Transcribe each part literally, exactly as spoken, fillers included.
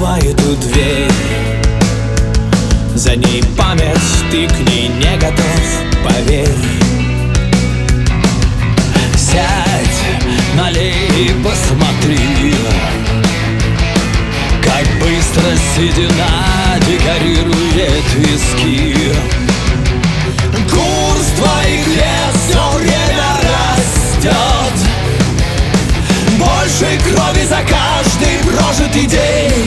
открывает эту дверь. За ней память, ты к ней не готов, поверь. Сядь, налей и посмотри, как быстро седина декорирует виски. Курс твоих лет все время растет, больше крови за каждый прожитый день.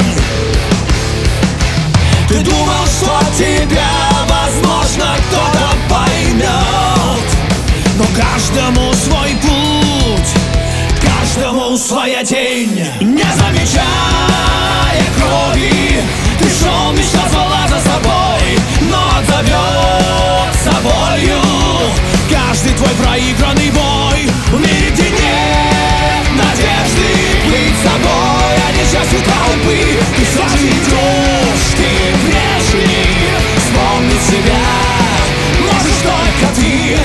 Ты думал, что тебя, возможно, кто-то поймет, но каждому свой путь, каждому своя тень. Не замечая крови, ты шел, мечта звала за собой, но отзовется болью каждый твой проигранный бой. В мире, где нет надежды быть собой, а не частью толпы, ты все же идешь, ты прежний. Вспомнить себя можешь только ты.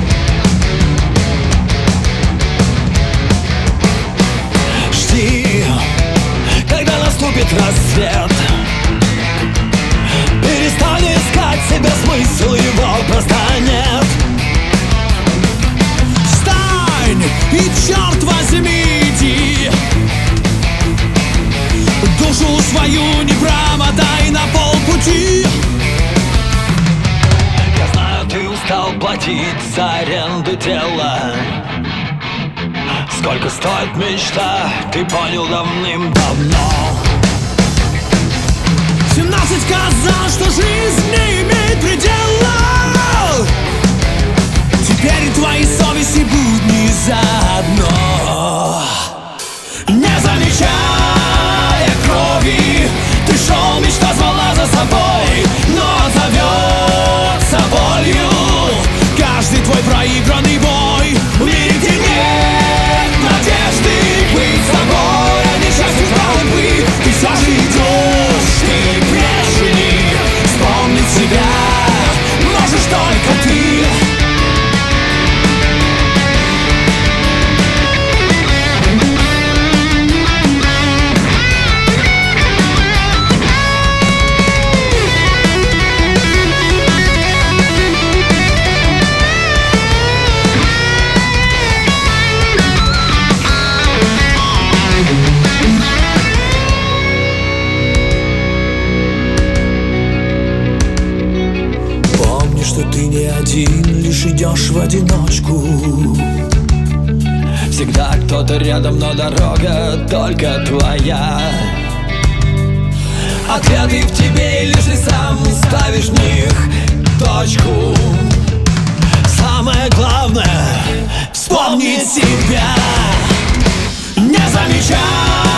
Жди, когда наступит рассвет. Перестань искать себе смысл, его просто нет. Встань и, черт возьми, иди. Душу свою не промотай на полпути. Я знаю, ты устал платить за аренду тела. Сколько стоит мечта, ты понял давным-давно. семнадцать сказал, что жизнь не имеет предела. Теперь твои совести будни заодно. Не замечая крови, ты шел, мечта звала за собой, но отзовется болью каждый твой проигранный бой. В мире, где нет надежды быть собой, а не частью толпы, ты все же идешь, ты прежний. Вспомнить себя можешь только ты. Что ты не один, лишь идешь в одиночку. Всегда кто-то рядом, но дорога только твоя. Ответы в тебе, и лишь ты сам ставишь в них точку. Самое главное — вспомнить себя. Не замечай